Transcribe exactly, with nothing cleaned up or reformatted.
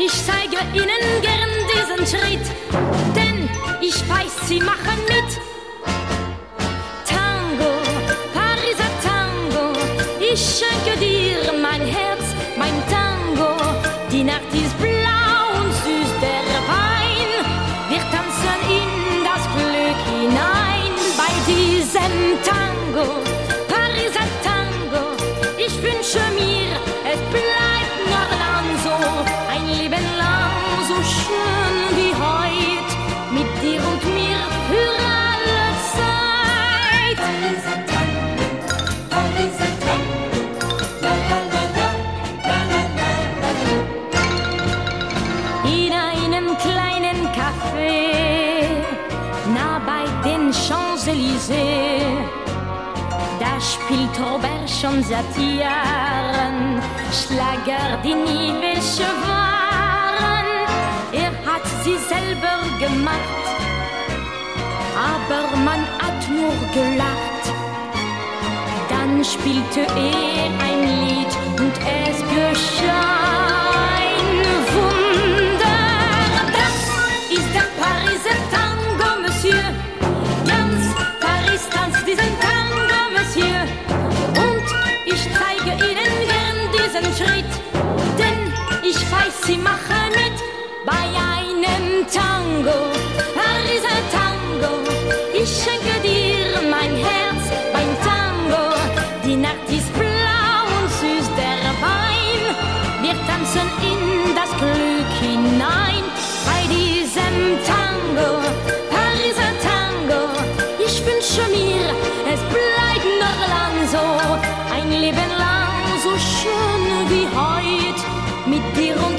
ich zeige Ihnen gern diesen Schritt, denn ich weiß, Sie machen mit. Tango, Pariser Tango, ich schenke dir mein Herz, mein Tango. Die Nacht ist blau und süß der Wein, wir tanzen in das Glück hinein. Bei diesem Tango, Pariser Tango, ich wünsche mir, es bleibt noch lang so, ein Leben lang so schön wie heut, mit dir und mir für alle Zeit. Pariser Tango, Pariser Tango, la la la la, la la la la. In einem kleinen Café, nah bei den Champs-Élysées, da spielt Robert schon seit Jahren Schlager, die nie welche waren. Er hat sie selber gemacht, aber man hat nur gelacht. Dann spielte er ein Lied und es geschah ein Wunder. Das ist der Pariser Tango, Monsieur. Ganz Paris tanzt diesen Tango, Monsieur. Und ich zeige Ihnen gern diesen Schritt, denn ich weiß, Sie machen mit bei einem Tango, Pariser Tango. Ich schenke dir mein Herz beim Tango. Die Nacht ist blau und süß der Wein. Wir tanzen in das Glück hinein. Bei diesem Tango, Pariser Tango, ich wünsche mir, es bleibt noch lang so, ein Leben lang so schön wie heut, mit dir und